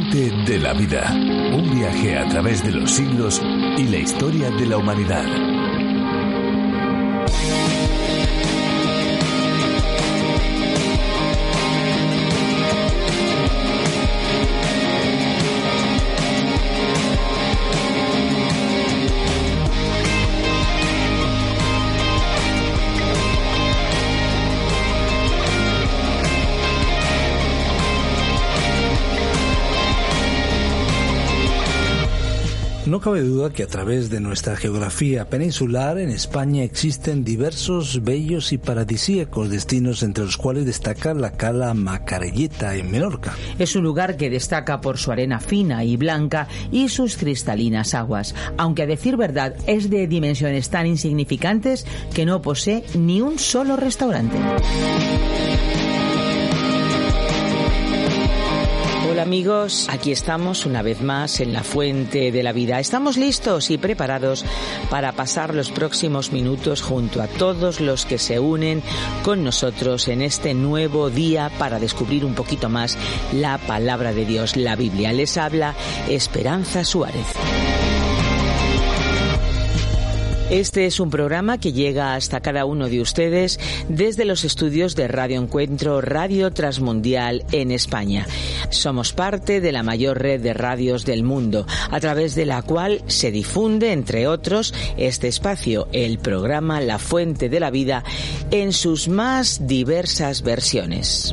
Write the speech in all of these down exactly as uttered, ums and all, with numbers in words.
fuente de la vida. Un viaje a través de los siglos y la historia de la humanidad. No cabe duda que a través de nuestra geografía peninsular en España existen diversos bellos y paradisíacos destinos, entre los cuales destaca la Cala Macarelleta en Menorca. Es un lugar que destaca por su arena fina y blanca y sus cristalinas aguas, aunque a decir verdad es de dimensiones tan insignificantes que no posee ni un solo restaurante. Hola amigos, aquí estamos una vez más en la Fuente de la Vida. Estamos listos y preparados para pasar los próximos minutos junto a todos los que se unen con nosotros en este nuevo día para descubrir un poquito más la palabra de Dios, la Biblia. Les habla Esperanza Suárez. Este es un programa que llega hasta cada uno de ustedes desde los estudios de Radio Encuentro, Radio Transmundial en España. Somos parte de la mayor red de radios del mundo, a través de la cual se difunde, entre otros, este espacio, el programa La Fuente de la Vida, en sus más diversas versiones.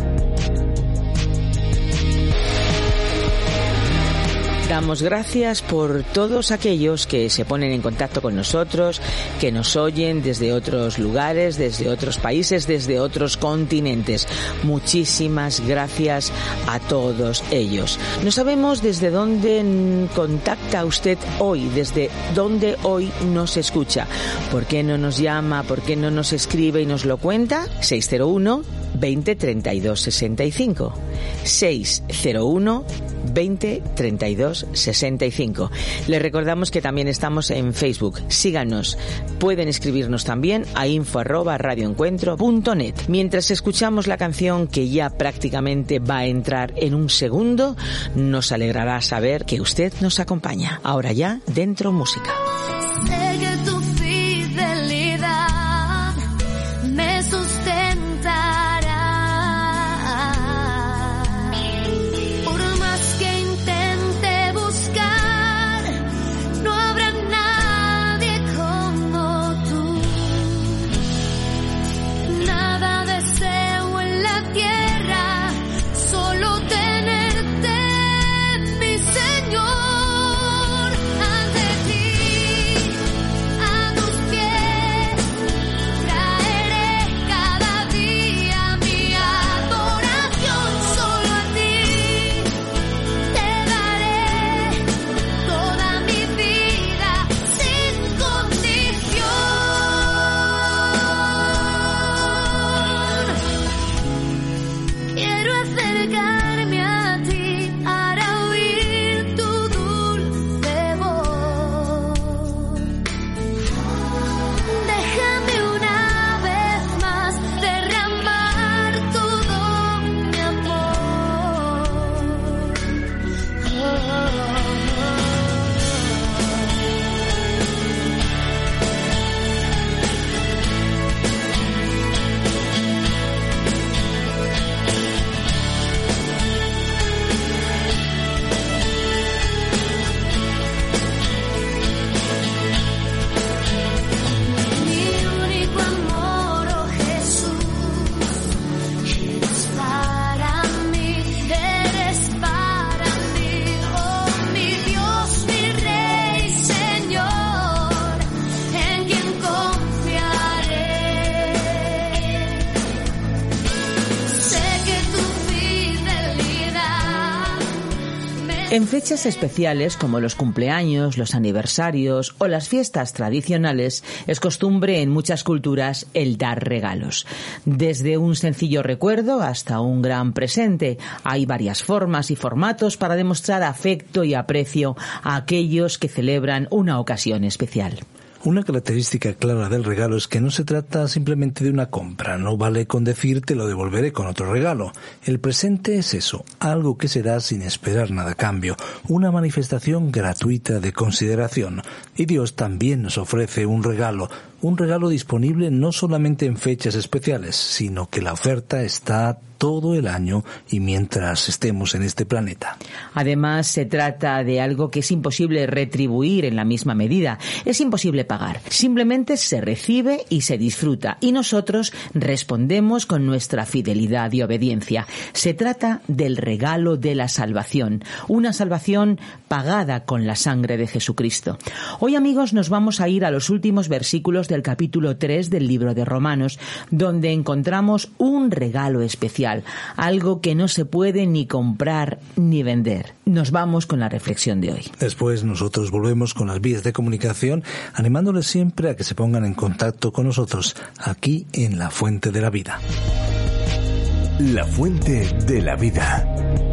Damos gracias por todos aquellos que se ponen en contacto con nosotros, que nos oyen desde otros lugares, desde otros países, desde otros continentes. Muchísimas gracias a todos ellos. No sabemos desde dónde contacta usted hoy, desde dónde hoy nos escucha. ¿Por qué no nos llama? ¿Por qué no nos escribe y nos lo cuenta? seis cero uno, veinte, treinta y dos, sesenta y cinco. seis cero uno, veinte, treinta y dos, sesenta y cinco. Les recordamos que también estamos en Facebook. Síganos. Pueden escribirnos también a info arroba radioencuentro punto net. Mientras escuchamos la canción, que ya prácticamente va a entrar en un segundo, nos alegrará saber que usted nos acompaña. Ahora ya, dentro música. Sé que tu fidelidad me sustentará. En fechas especiales como los cumpleaños, los aniversarios o las fiestas tradicionales, es costumbre en muchas culturas el dar regalos. Desde un sencillo recuerdo hasta un gran presente, hay varias formas y formatos para demostrar afecto y aprecio a aquellos que celebran una ocasión especial. Una característica clara del regalo es que no se trata simplemente de una compra, no vale con decir te lo devolveré con otro regalo. El presente es eso, algo que se da sin esperar nada a cambio, una manifestación gratuita de consideración. Y Dios también nos ofrece un regalo, un regalo disponible no solamente en fechas especiales, sino que la oferta está todo el año y mientras estemos en este planeta. Además, se trata de algo que es imposible retribuir en la misma medida. Es imposible pagar. Simplemente se recibe y se disfruta. Y nosotros respondemos con nuestra fidelidad y obediencia. Se trata del regalo de la salvación. Una salvación pagada con la sangre de Jesucristo. Hoy, amigos, nos vamos a ir a los últimos versículos del capítulo tres del libro de Romanos, donde encontramos un regalo especial. Algo que no se puede ni comprar ni vender. Nos vamos con la reflexión de hoy. Después nosotros volvemos con las vías de comunicación, animándoles siempre a que se pongan en contacto con nosotros aquí en La Fuente de la Vida. La Fuente de la Vida.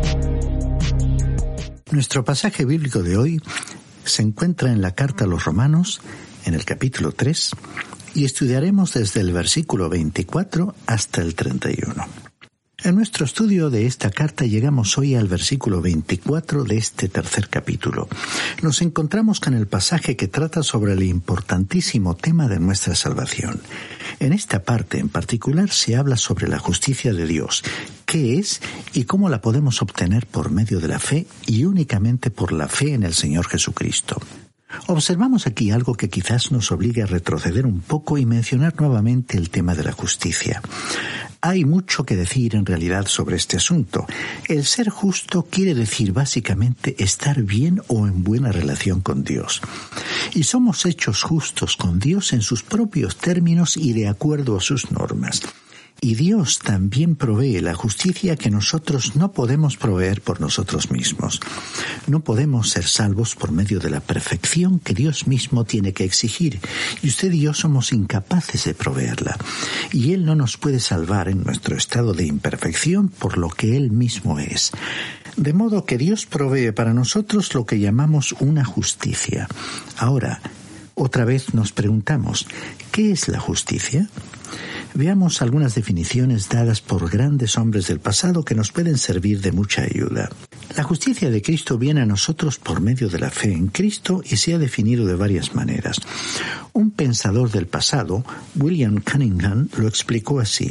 Nuestro pasaje bíblico de hoy se encuentra en la carta a los Romanos, en el capítulo tres, y estudiaremos desde el versículo veinticuatro hasta el treinta y uno. En nuestro estudio de esta carta llegamos hoy al versículo veinticuatro de este tercer capítulo. Nos encontramos con el pasaje que trata sobre el importantísimo tema de nuestra salvación. En esta parte en particular se habla sobre la justicia de Dios, qué es y cómo la podemos obtener por medio de la fe y únicamente por la fe en el Señor Jesucristo. Observamos aquí algo que quizás nos obligue a retroceder un poco y mencionar nuevamente el tema de la justicia. Hay mucho que decir en realidad sobre este asunto. El ser justo quiere decir básicamente estar bien o en buena relación con Dios. Y somos hechos justos con Dios en sus propios términos y de acuerdo a sus normas. Y Dios también provee la justicia que nosotros no podemos proveer por nosotros mismos. No podemos ser salvos por medio de la perfección que Dios mismo tiene que exigir, y usted y yo somos incapaces de proveerla. Y Él no nos puede salvar en nuestro estado de imperfección por lo que Él mismo es. De modo que Dios provee para nosotros lo que llamamos una justicia. Ahora, otra vez nos preguntamos, ¿qué es la justicia? Veamos algunas definiciones dadas por grandes hombres del pasado que nos pueden servir de mucha ayuda. La justicia de Cristo viene a nosotros por medio de la fe en Cristo y se ha definido de varias maneras. Un pensador del pasado, William Cunningham, lo explicó así.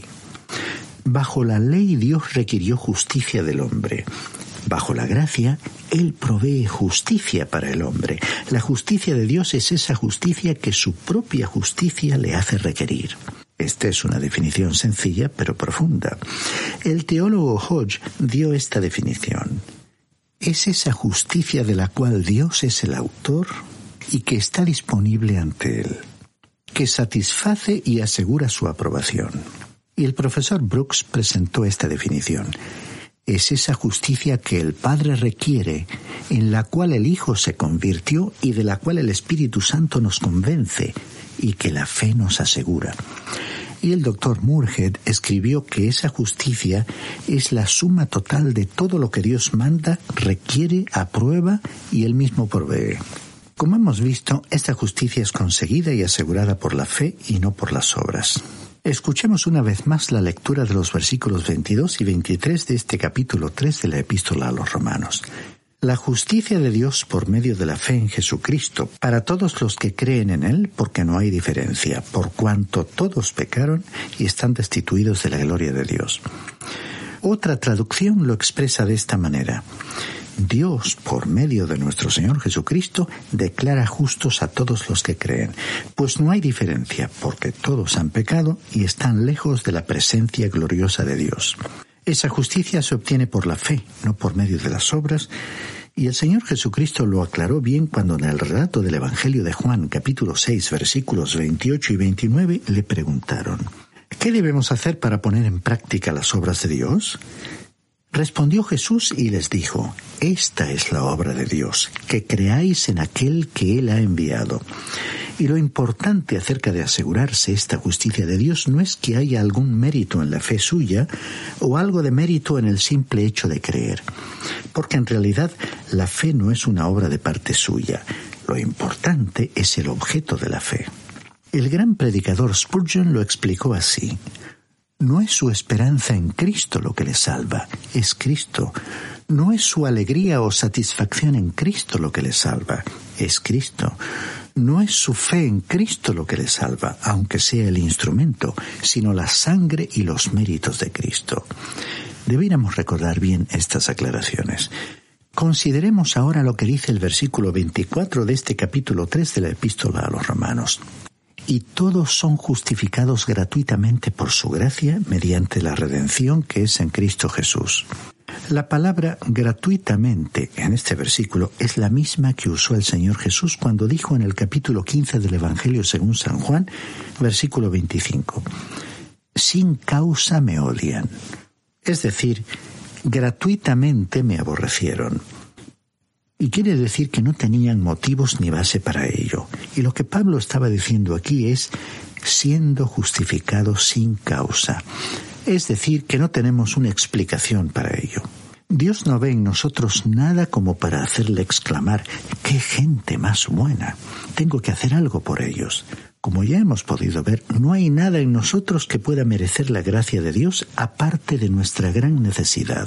Bajo la ley Dios requirió justicia del hombre. Bajo la gracia, Él provee justicia para el hombre. La justicia de Dios es esa justicia que su propia justicia le hace requerir. Esta es una definición sencilla pero profunda. El teólogo Hodge dio esta definición. Es esa justicia de la cual Dios es el autor y que está disponible ante Él, que satisface y asegura su aprobación. Y el profesor Brooks presentó esta definición. Es esa justicia que el Padre requiere, en la cual el Hijo se convirtió y de la cual el Espíritu Santo nos convence y que la fe nos asegura. Y el doctor Moorhead escribió que esa justicia es la suma total de todo lo que Dios manda, requiere, aprueba y Él mismo provee. Como hemos visto, esta justicia es conseguida y asegurada por la fe y no por las obras. Escuchemos una vez más la lectura de los versículos veintidós y veintitrés de este capítulo tres de la Epístola a los Romanos. La justicia de Dios por medio de la fe en Jesucristo, para todos los que creen en Él, porque no hay diferencia, por cuanto todos pecaron y están destituidos de la gloria de Dios. Otra traducción lo expresa de esta manera. Dios, por medio de nuestro Señor Jesucristo, declara justos a todos los que creen, pues no hay diferencia, porque todos han pecado y están lejos de la presencia gloriosa de Dios. Esa justicia se obtiene por la fe, no por medio de las obras, y el Señor Jesucristo lo aclaró bien cuando en el relato del Evangelio de Juan, capítulo seis, versículos veintiocho y veintinueve, le preguntaron, ¿qué debemos hacer para poner en práctica las obras de Dios? Respondió Jesús y les dijo, esta es la obra de Dios, que creáis en aquel que Él ha enviado. Y lo importante acerca de asegurarse esta justicia de Dios no es que haya algún mérito en la fe suya o algo de mérito en el simple hecho de creer, porque en realidad la fe no es una obra de parte suya. Lo importante es el objeto de la fe. El gran predicador Spurgeon lo explicó así: no es su esperanza en Cristo lo que le salva, es Cristo. No es su alegría o satisfacción en Cristo lo que le salva, es Cristo. No es su fe en Cristo lo que le salva, aunque sea el instrumento, sino la sangre y los méritos de Cristo. Debiéramos recordar bien estas aclaraciones. Consideremos ahora lo que dice el versículo veinticuatro de este capítulo tres de la Epístola a los Romanos. Y todos son justificados gratuitamente por su gracia mediante la redención que es en Cristo Jesús. La palabra gratuitamente en este versículo es la misma que usó el Señor Jesús cuando dijo en el capítulo quince del Evangelio según San Juan, versículo veinticinco, sin causa me odian. Es decir, gratuitamente me aborrecieron. Y quiere decir que no tenían motivos ni base para ello. Y lo que Pablo estaba diciendo aquí es siendo justificados sin causa. Es decir, que no tenemos una explicación para ello. Dios no ve en nosotros nada como para hacerle exclamar: ¡qué gente más buena! Tengo que hacer algo por ellos. Como ya hemos podido ver, no hay nada en nosotros que pueda merecer la gracia de Dios aparte de nuestra gran necesidad.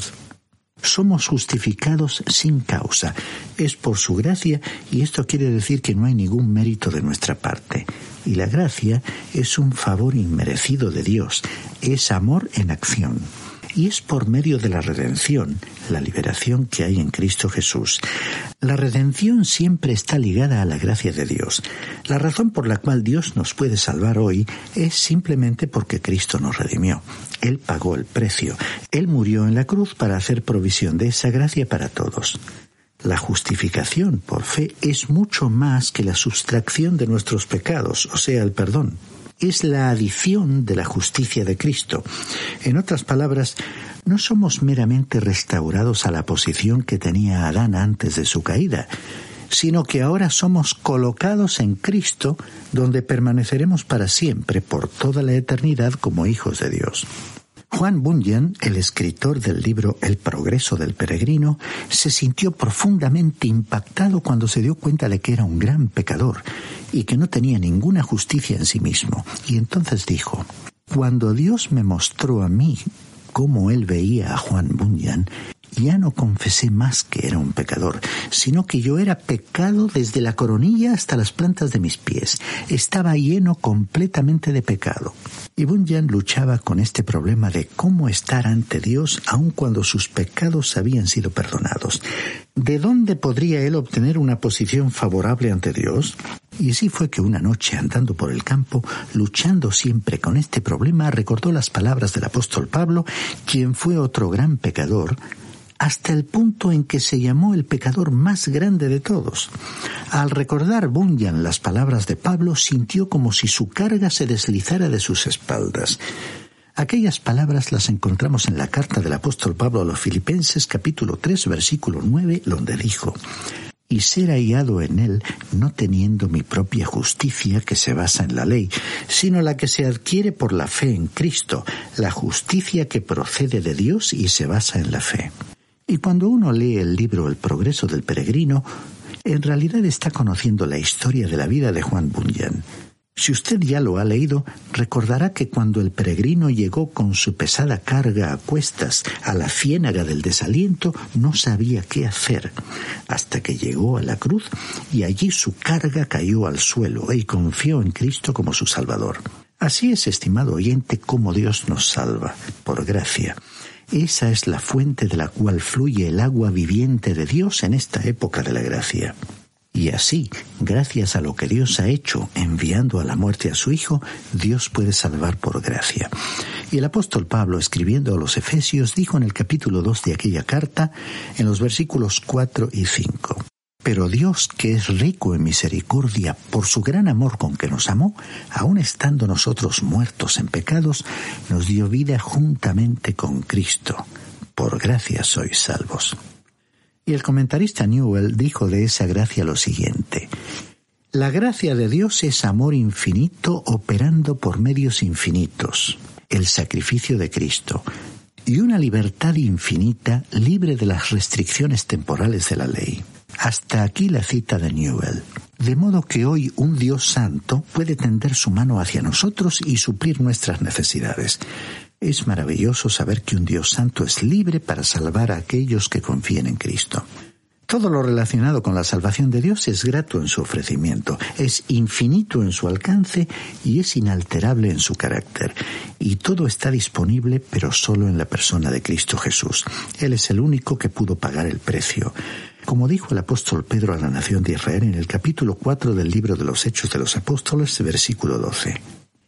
Somos justificados sin causa. Es por su gracia, y esto quiere decir que no hay ningún mérito de nuestra parte. Y la gracia es un favor inmerecido de Dios, es amor en acción. Y es por medio de la redención, la liberación que hay en Cristo Jesús. La redención siempre está ligada a la gracia de Dios. La razón por la cual Dios nos puede salvar hoy es simplemente porque Cristo nos redimió. Él pagó el precio. Él murió en la cruz para hacer provisión de esa gracia para todos. La justificación por fe es mucho más que la sustracción de nuestros pecados, o sea, el perdón. Es la adición de la justicia de Cristo. En otras palabras, no somos meramente restaurados a la posición que tenía Adán antes de su caída, sino que ahora somos colocados en Cristo, donde permaneceremos para siempre, por toda la eternidad, como hijos de Dios. Juan Bunyan, el escritor del libro El progreso del peregrino, se sintió profundamente impactado cuando se dio cuenta de que era un gran pecador y que no tenía ninguna justicia en sí mismo. Y entonces dijo: cuando Dios me mostró a mí cómo él veía a Juan Bunyan, ya no confesé más que era un pecador, sino que yo era pecado desde la coronilla hasta las plantas de mis pies. Estaba lleno completamente de pecado. Y Bunyan luchaba con este problema de cómo estar ante Dios aun cuando sus pecados habían sido perdonados. ¿De dónde podría él obtener una posición favorable ante Dios? Y así fue que una noche, andando por el campo, luchando siempre con este problema, recordó las palabras del apóstol Pablo, quien fue otro gran pecador, hasta el punto en que se llamó el pecador más grande de todos. Al recordar Bunyan las palabras de Pablo, sintió como si su carga se deslizara de sus espaldas. Aquellas palabras las encontramos en la carta del apóstol Pablo a los Filipenses, capítulo tres, versículo nueve, donde dijo: y ser hallado en él, no teniendo mi propia justicia que se basa en la ley, sino la que se adquiere por la fe en Cristo, la justicia que procede de Dios y se basa en la fe. Y cuando uno lee el libro El progreso del peregrino, en realidad está conociendo la historia de la vida de Juan Bunyan. Si usted ya lo ha leído, recordará que cuando el peregrino llegó con su pesada carga a cuestas a la ciénaga del desaliento, no sabía qué hacer, hasta que llegó a la cruz y allí su carga cayó al suelo y confió en Cristo como su Salvador. Así es, estimado oyente, cómo Dios nos salva, por gracia. Esa es la fuente de la cual fluye el agua viviente de Dios en esta época de la gracia. Y así, gracias a lo que Dios ha hecho enviando a la muerte a su Hijo, Dios puede salvar por gracia. Y el apóstol Pablo, escribiendo a los Efesios, dijo en el capítulo dos de aquella carta, en los versículos cuatro y cinco: pero Dios, que es rico en misericordia, por su gran amor con que nos amó, aun estando nosotros muertos en pecados, nos dio vida juntamente con Cristo. Por gracia sois salvos. Y el comentarista Newell dijo de esa gracia lo siguiente: la gracia de Dios es amor infinito operando por medios infinitos, el sacrificio de Cristo, y una libertad infinita libre de las restricciones temporales de la ley. Hasta aquí la cita de Newell. De modo que hoy un Dios santo puede tender su mano hacia nosotros y suplir nuestras necesidades. Es maravilloso saber que un Dios santo es libre para salvar a aquellos que confíen en Cristo. Todo lo relacionado con la salvación de Dios es grato en su ofrecimiento, es infinito en su alcance y es inalterable en su carácter. Y todo está disponible, pero solo en la persona de Cristo Jesús. Él es el único que pudo pagar el precio. Como dijo el apóstol Pedro a la nación de Israel en el capítulo cuatro del libro de los Hechos de los Apóstoles, versículo doce.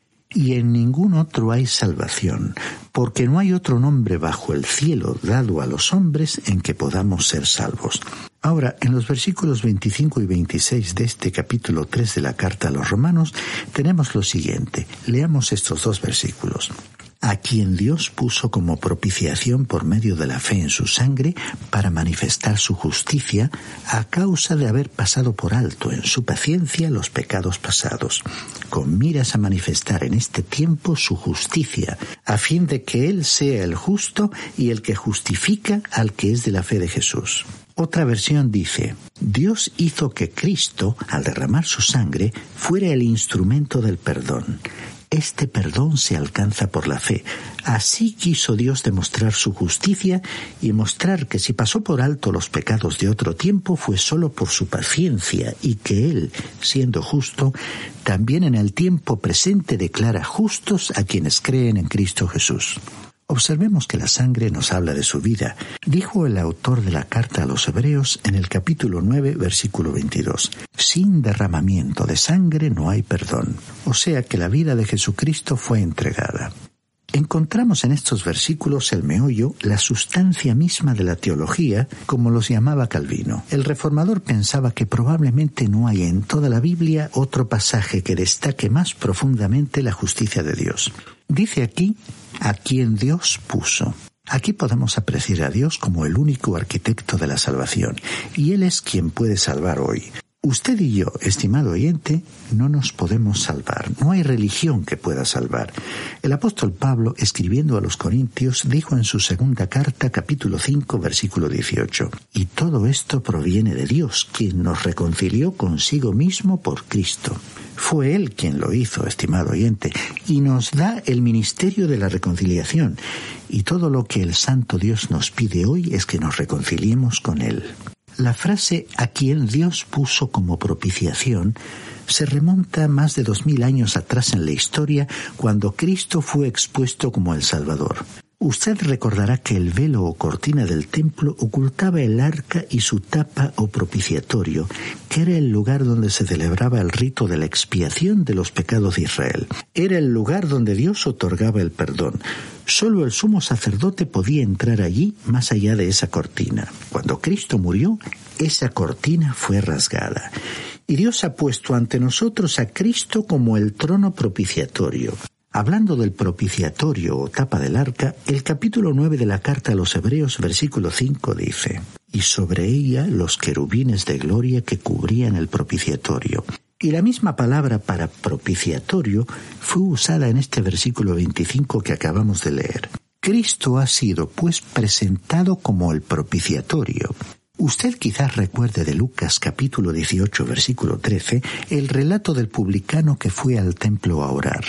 Y en ningún otro hay salvación, porque no hay otro nombre bajo el cielo dado a los hombres en que podamos ser salvos. Ahora, en los versículos veinticinco y veintiséis de este capítulo tres de la carta a los Romanos, tenemos lo siguiente. Leamos estos dos versículos. A quien Dios puso como propiciación por medio de la fe en su sangre para manifestar su justicia a causa de haber pasado por alto en su paciencia los pecados pasados, con miras a manifestar en este tiempo su justicia, a fin de que Él sea el justo y el que justifica al que es de la fe de Jesús. Otra versión dice, Dios hizo que Cristo, al derramar su sangre, fuera el instrumento del perdón. Este perdón se alcanza por la fe. Así quiso Dios demostrar su justicia y mostrar que si pasó por alto los pecados de otro tiempo fue solo por su paciencia y que Él, siendo justo, también en el tiempo presente declara justos a quienes creen en Cristo Jesús. Observemos que la sangre nos habla de su vida. Dijo el autor de la carta a los Hebreos en el capítulo nueve, versículo veintidós. Sin derramamiento de sangre no hay perdón. O sea que la vida de Jesucristo fue entregada. Encontramos en estos versículos el meollo, la sustancia misma de la teología, como los llamaba Calvino. El reformador pensaba que probablemente no hay en toda la Biblia otro pasaje que destaque más profundamente la justicia de Dios. Dice aquí, a quien Dios puso. Aquí podemos apreciar a Dios como el único arquitecto de la salvación, y Él es quien puede salvar hoy. Usted y yo, estimado oyente, no nos podemos salvar. No hay religión que pueda salvar. El apóstol Pablo, escribiendo a los Corintios, dijo en su segunda carta, capítulo cinco, versículo dieciocho, y todo esto proviene de Dios, quien nos reconcilió consigo mismo por Cristo. Fue Él quien lo hizo, estimado oyente, y nos da el ministerio de la reconciliación. Y todo lo que el Santo Dios nos pide hoy es que nos reconciliemos con Él. La frase «a quien Dios puso como propiciación» se remonta más de dos mil años atrás en la historia, cuando Cristo fue expuesto como el Salvador. Usted recordará que el velo o cortina del templo ocultaba el arca y su tapa o propiciatorio, que era el lugar donde se celebraba el rito de la expiación de los pecados de Israel. Era el lugar donde Dios otorgaba el perdón. Solo el sumo sacerdote podía entrar allí más allá de esa cortina. Cuando Cristo murió, esa cortina fue rasgada. Y Dios ha puesto ante nosotros a Cristo como el trono propiciatorio. Hablando del propiciatorio o tapa del arca, el capítulo nueve de la carta a los Hebreos, versículo cinco, dice, y sobre ella los querubines de gloria que cubrían el propiciatorio. Y la misma palabra para propiciatorio fue usada en este versículo veinticinco que acabamos de leer. Cristo ha sido, pues, presentado como el propiciatorio. Usted quizás recuerde de Lucas capítulo dieciocho, versículo trece, el relato del publicano que fue al templo a orar.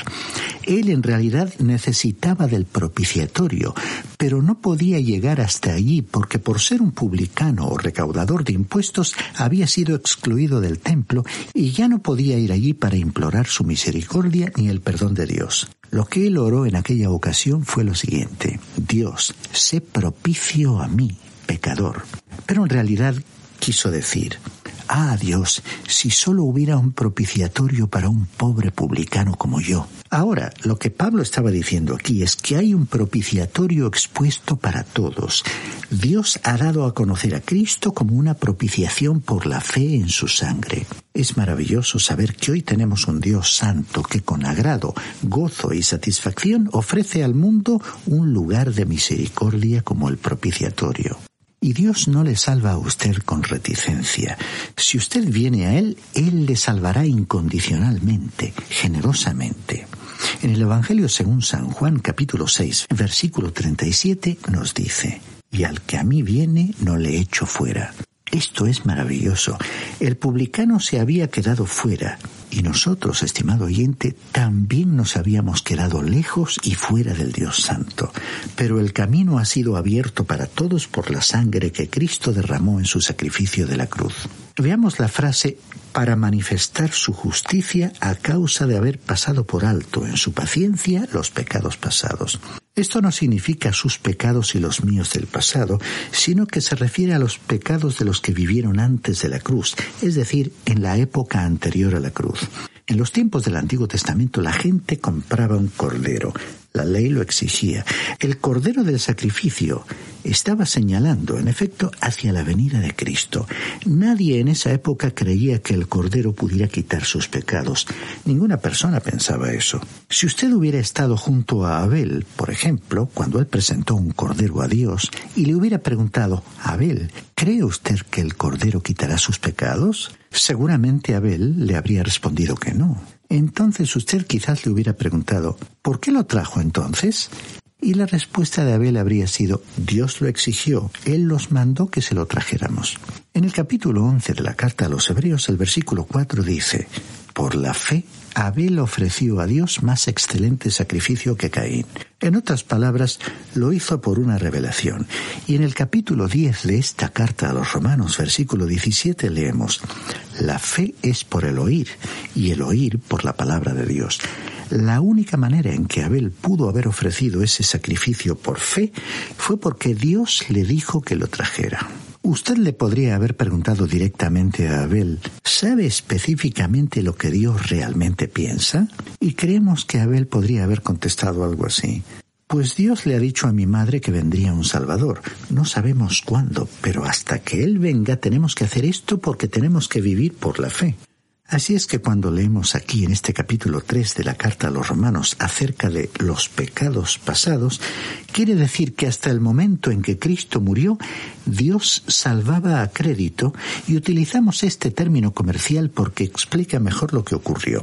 Él en realidad necesitaba del propiciatorio, pero no podía llegar hasta allí porque por ser un publicano o recaudador de impuestos había sido excluido del templo y ya no podía ir allí para implorar su misericordia ni el perdón de Dios. Lo que él oró en aquella ocasión fue lo siguiente: Dios, sé propicio a mí, pecador. Pero en realidad quiso decir, ah, Dios, si solo hubiera un propiciatorio para un pobre publicano como yo. Ahora, lo que Pablo estaba diciendo aquí es que hay un propiciatorio expuesto para todos. Dios ha dado a conocer a Cristo como una propiciación por la fe en su sangre. Es maravilloso saber que hoy tenemos un Dios santo que con agrado, gozo y satisfacción ofrece al mundo un lugar de misericordia como el propiciatorio. Y Dios no le salva a usted con reticencia. Si usted viene a Él, Él le salvará incondicionalmente, generosamente. En el Evangelio según San Juan, capítulo seis, versículo treinta y siete, nos dice, y al que a mí viene no le echo fuera. Esto es maravilloso. El publicano se había quedado fuera y nosotros, estimado oyente, también nos habíamos quedado lejos y fuera del Dios Santo. Pero el camino ha sido abierto para todos por la sangre que Cristo derramó en su sacrificio de la cruz. Veamos la frase para manifestar su justicia a causa de haber pasado por alto en su paciencia los pecados pasados. Esto no significa sus pecados y los míos del pasado, sino que se refiere a los pecados de los que vivieron antes de la cruz, es decir, en la época anterior a la cruz. En los tiempos del Antiguo Testamento la gente compraba un cordero. La ley lo exigía. El cordero del sacrificio estaba señalando, en efecto, hacia la venida de Cristo. Nadie en esa época creía que el cordero pudiera quitar sus pecados. Ninguna persona pensaba eso. Si usted hubiera estado junto a Abel, por ejemplo, cuando él presentó un cordero a Dios, y le hubiera preguntado, Abel, ¿cree usted que el cordero quitará sus pecados? Seguramente Abel le habría respondido que no. Entonces usted quizás le hubiera preguntado, ¿por qué lo trajo entonces? Y la respuesta de Abel habría sido, Dios lo exigió, Él los mandó que se lo trajéramos. En el capítulo once de la carta a los Hebreos, el versículo cuatro dice, por la fe, Abel ofreció a Dios más excelente sacrificio que Caín. En otras palabras, lo hizo por una revelación. Y en el capítulo diez de esta carta a los Romanos, versículo diecisiete, leemos, la fe es por el oír, y el oír por la palabra de Dios. La única manera en que Abel pudo haber ofrecido ese sacrificio por fe fue porque Dios le dijo que lo trajera. Usted le podría haber preguntado directamente a Abel, ¿sabe específicamente lo que Dios realmente piensa? Y creemos que Abel podría haber contestado algo así. Pues Dios le ha dicho a mi madre que vendría un Salvador. No sabemos cuándo, pero hasta que Él venga tenemos que hacer esto porque tenemos que vivir por la fe. Así es que cuando leemos aquí en este capítulo tres de la carta a los Romanos acerca de los pecados pasados, quiere decir que hasta el momento en que Cristo murió, Dios salvaba a crédito, y utilizamos este término comercial porque explica mejor lo que ocurrió.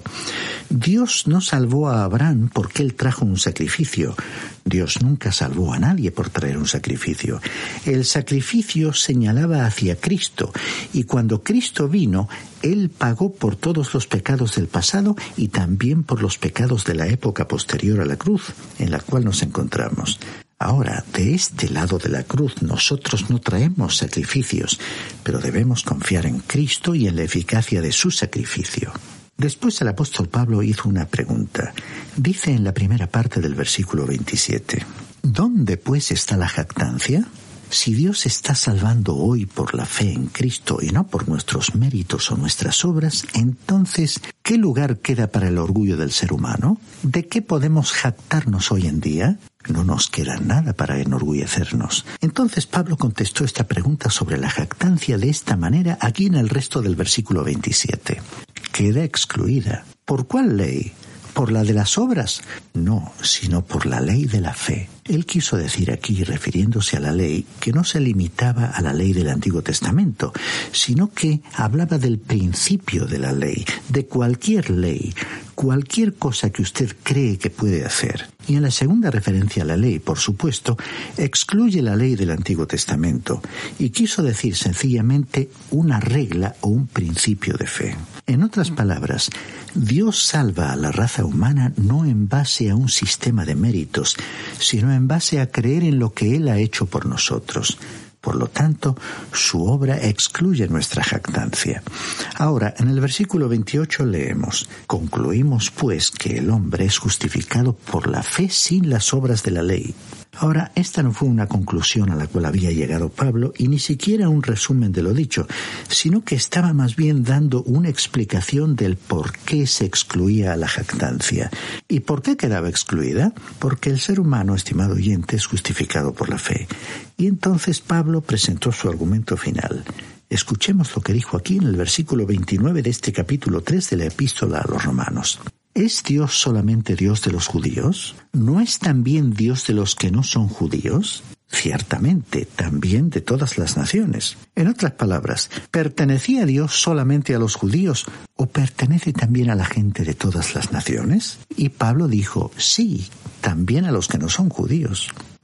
Dios no salvó a Abraham porque él trajo un sacrificio. Dios nunca salvó a nadie por traer un sacrificio. El sacrificio señalaba hacia Cristo, y cuando Cristo vino, Él pagó por todos los pecados del pasado y también por los pecados de la época posterior a la cruz, en la cual nos encontramos. Ahora, de este lado de la cruz, nosotros no traemos sacrificios, pero debemos confiar en Cristo y en la eficacia de su sacrificio. Después el apóstol Pablo hizo una pregunta. Dice en la primera parte del versículo veintisiete, ¿dónde pues está la jactancia? Si Dios está salvando hoy por la fe en Cristo y no por nuestros méritos o nuestras obras, entonces, ¿qué lugar queda para el orgullo del ser humano? ¿De qué podemos jactarnos hoy en día? No nos queda nada para enorgullecernos. Entonces Pablo contestó esta pregunta sobre la jactancia de esta manera aquí en el resto del versículo veintisiete. Queda excluida. ¿Por cuál ley? ¿Por la de las obras? No, sino por la ley de la fe. Él quiso decir aquí, refiriéndose a la ley, que no se limitaba a la ley del Antiguo Testamento, sino que hablaba del principio de la ley, de cualquier ley, cualquier cosa que usted cree que puede hacer. Y en la segunda referencia a la ley, por supuesto, excluye la ley del Antiguo Testamento, y quiso decir sencillamente una regla o un principio de fe. En otras palabras, Dios salva a la raza humana no en base a un sistema de méritos, sino en base a creer en lo que Él ha hecho por nosotros. Por lo tanto, su obra excluye nuestra jactancia. Ahora, en el versículo veintiocho leemos, concluimos pues que el hombre es justificado por la fe sin las obras de la ley. Ahora, esta no fue una conclusión a la cual había llegado Pablo y ni siquiera un resumen de lo dicho, sino que estaba más bien dando una explicación del por qué se excluía a la jactancia. ¿Y por qué quedaba excluida? Porque el ser humano, estimado oyente, es justificado por la fe. Y entonces Pablo presentó su argumento final. Escuchemos lo que dijo aquí en el versículo veintinueve de este capítulo tres de la Epístola a los Romanos. ¿Es Dios solamente Dios de los judíos? ¿No es también Dios de los que no son judíos? Ciertamente, también de todas las naciones. En otras palabras, ¿pertenecía Dios solamente a los judíos o pertenece también a la gente de todas las naciones? Y Pablo dijo, sí, también a los que no son judíos.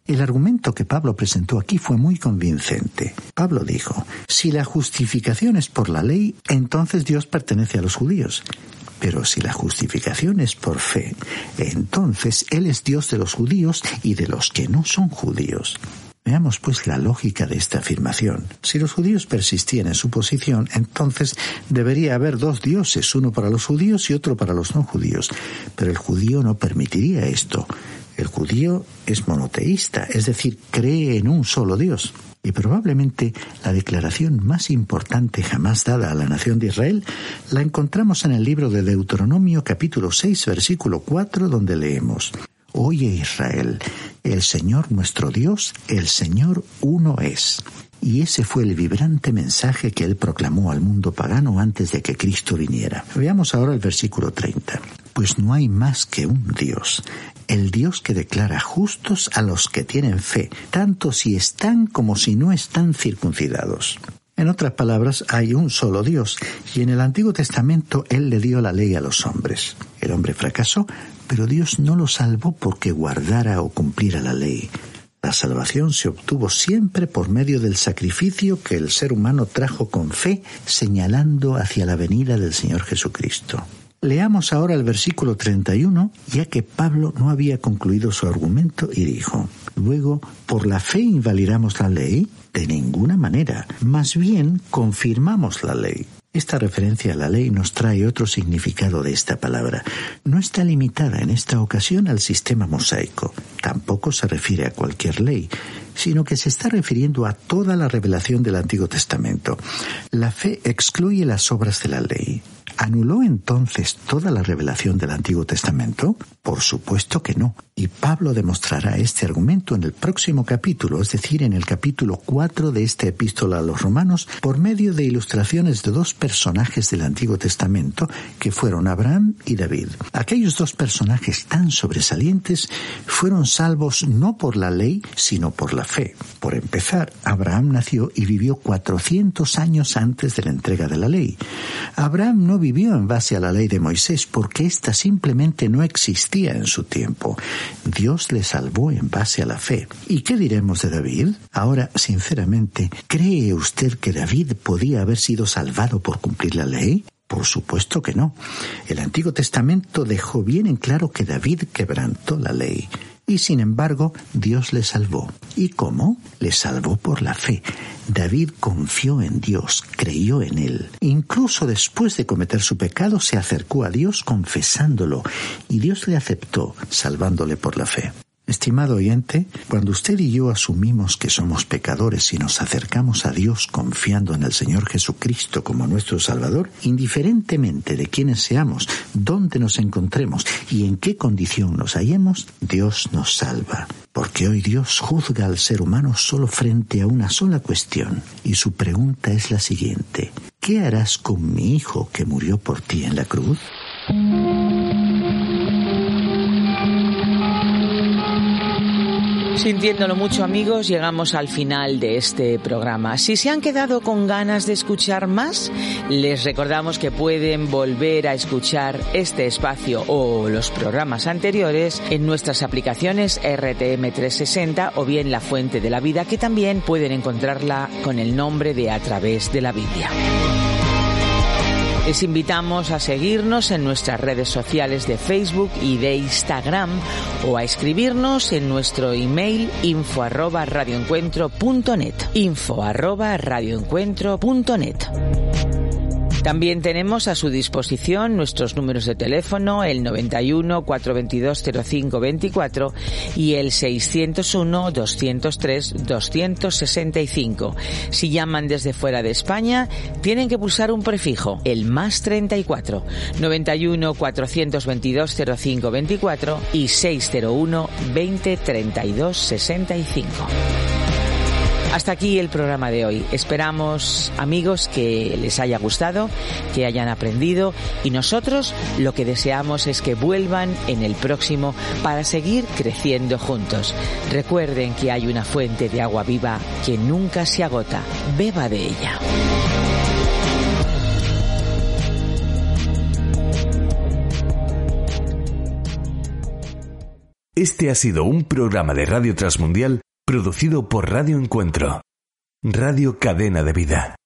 El argumento que Pablo presentó aquí fue muy convincente. Pablo dijo, si la justificación es por la ley, entonces Dios pertenece a los judíos. Pero si la justificación es por fe, entonces Él es Dios de los judíos y de los que no son judíos. Veamos pues la lógica de esta afirmación. Si los judíos persistían en su posición, entonces debería haber dos dioses, uno para los judíos y otro para los no judíos. Pero el judío no permitiría esto. El judío es monoteísta, es decir, cree en un solo Dios. Y probablemente la declaración más importante jamás dada a la nación de Israel la encontramos en el libro de Deuteronomio capítulo seis, versículo cuatro, donde leemos: Oye Israel, el Señor nuestro Dios, el Señor uno es. Y ese fue el vibrante mensaje que él proclamó al mundo pagano antes de que Cristo viniera. Veamos ahora el versículo treinta. Pues no hay más que un Dios, el Dios que declara justos a los que tienen fe, tanto si están como si no están circuncidados. En otras palabras, hay un solo Dios, y en el Antiguo Testamento Él le dio la ley a los hombres. El hombre fracasó, pero Dios no lo salvó porque guardara o cumpliera la ley. La salvación se obtuvo siempre por medio del sacrificio que el ser humano trajo con fe, señalando hacia la venida del Señor Jesucristo. Leamos ahora el versículo treinta y uno, ya que Pablo no había concluido su argumento y dijo: Luego, ¿por la fe invalidamos la ley? De ninguna manera, más bien confirmamos la ley. Esta referencia a la ley nos trae otro significado de esta palabra. No está limitada en esta ocasión al sistema mosaico, tampoco se refiere a cualquier ley, sino que se está refiriendo a toda la revelación del Antiguo Testamento. La fe excluye las obras de la ley. ¿Anuló entonces toda la revelación del Antiguo Testamento? Por supuesto que no. Y Pablo demostrará este argumento en el próximo capítulo, es decir, en el capítulo cuatro de esta epístola a los Romanos, por medio de ilustraciones de dos personajes del Antiguo Testamento, que fueron Abraham y David. Aquellos dos personajes tan sobresalientes fueron salvos no por la ley, sino por la fe. Por empezar, Abraham nació y vivió cuatrocientos años antes de la entrega de la ley. Abraham no vivió en base a la ley de Moisés porque ésta simplemente no existía en su tiempo. Dios le salvó en base a la fe. ¿Y qué diremos de David? Ahora, sinceramente, ¿cree usted que David podía haber sido salvado por cumplir la ley? Por supuesto que no. El Antiguo Testamento dejó bien en claro que David quebrantó la ley. Y sin embargo, Dios le salvó. ¿Y cómo? Le salvó por la fe. David confió en Dios, creyó en Él. Incluso después de cometer su pecado, se acercó a Dios confesándolo, y Dios le aceptó, salvándole por la fe. Estimado oyente, cuando usted y yo asumimos que somos pecadores y nos acercamos a Dios confiando en el Señor Jesucristo como nuestro Salvador, indiferentemente de quiénes seamos, dónde nos encontremos y en qué condición nos hallemos, Dios nos salva. Porque hoy Dios juzga al ser humano solo frente a una sola cuestión, y su pregunta es la siguiente: ¿qué harás con mi hijo que murió por ti en la cruz? Sintiéndolo mucho, amigos, llegamos al final de este programa. Si se han quedado con ganas de escuchar más, les recordamos que pueden volver a escuchar este espacio o los programas anteriores en nuestras aplicaciones R T M trescientos sesenta o bien La Fuente de la Vida, que también pueden encontrarla con el nombre de A Través de la Biblia. Les invitamos a seguirnos en nuestras redes sociales de Facebook y de Instagram o a escribirnos en nuestro email info arroba radioencuentro punto net. info arroba radioencuentro punto net. También tenemos a su disposición nuestros números de teléfono, el noventa y uno, cuatrocientos veintidós, cero cinco veinticuatro y el seiscientos uno, doscientos tres, doscientos sesenta y cinco. Si llaman desde fuera de España, tienen que pulsar un prefijo, el más treinta y cuatro, noventa y uno, cuatrocientos veintidós, cero cinco veinticuatro y seiscientos uno, veinte, treinta y dos, sesenta y cinco. Hasta aquí el programa de hoy. Esperamos, amigos, que les haya gustado, que hayan aprendido, y nosotros lo que deseamos es que vuelvan en el próximo para seguir creciendo juntos. Recuerden que hay una fuente de agua viva que nunca se agota. Beba de ella. Este ha sido un programa de Radio Transmundial producido por Radio Encuentro, Radio Cadena de Vida.